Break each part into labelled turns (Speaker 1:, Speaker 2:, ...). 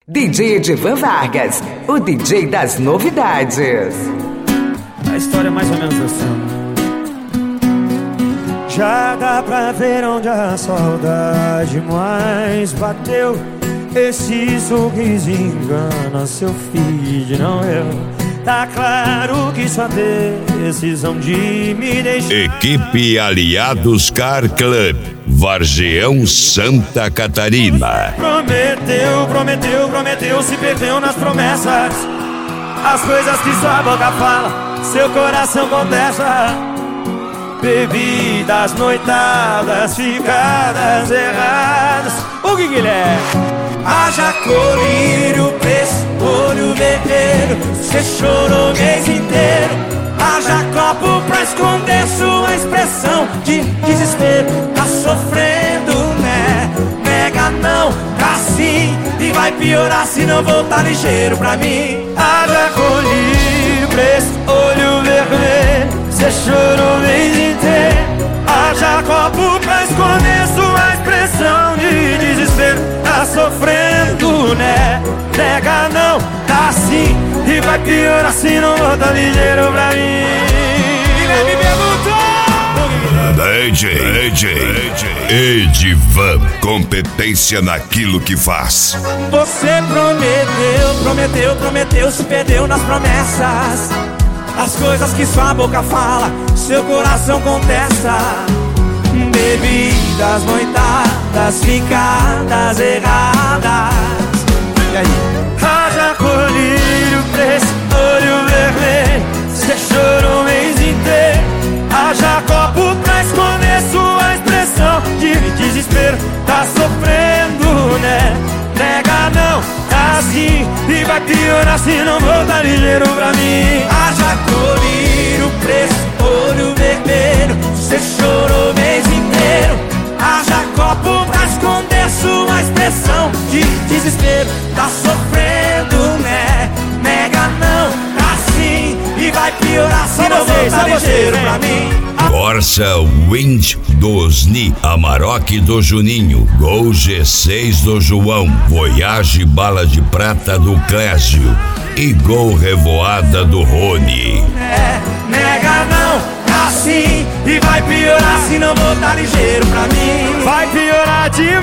Speaker 1: DJ Edivan Vargas, o DJ das novidades.
Speaker 2: A história é mais ou menos assim. Já dá pra ver onde a saudade mais bateu. Esse sorriso engana seu feed, não eu. Tá claro que sua decisão de me deixar.
Speaker 3: Equipe Aliados Car Club, Vargeão, Santa Catarina.
Speaker 2: Prometeu, se perdeu nas promessas. As coisas que sua boca fala, seu coração contesta. Bebidas, noitadas, ficadas erradas. O que Guilherme? Haja colírio, preço, olho vermelho. Cê chorou o mês inteiro. Haja copo pra esconder sua expressão de desespero. Tá sofrendo, né? Nega não, tá sim. E vai piorar se não voltar ligeiro pra mim. Haja colírio, preço, olho vermelho. Cê chorou o mês inteiro. Haja copo pra esconder sua expressão de desespero. Tá sofrendo, né? Nega não, tá sim. E vai piorar se não volta ligeiro pra mim. Guilherme perguntou.
Speaker 3: DJ Edivan, competência naquilo que faz.
Speaker 2: Você prometeu, se perdeu nas promessas. As coisas que sua boca fala, seu coração contesta. Bebidas, noitadas, ficadas erradas. E aí? Haja colírio, preço, olho vermelho. Cê chorou o mês inteiro. Haja copo pra esconder sua expressão de desespero. Tá sofrendo, né? Nega não, tá assim. E vai piorar se não voltar ligeiro pra mim. Haja colírio, preço, olho vermelho. Cê chorou o mês inteiro. Haja copo pra esconder sua expressão de desespero. Tá sofrendo, né? Nega não, tá assim. E vai piorar se não voltar ligeiro pra mim.
Speaker 3: Corsa Wind do Osni, Amarok do Juninho, Gol G6 do João, Voyage Bala de Prata do Clésio e Gol Revoada do Rony.
Speaker 2: Nega não, assim, e vai piorar se não voltar ligeiro pra mim. Vai piorar demais.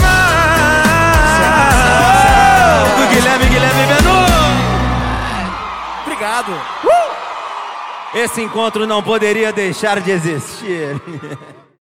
Speaker 2: Do Guilherme Menu. Obrigado. Esse encontro não poderia deixar de existir.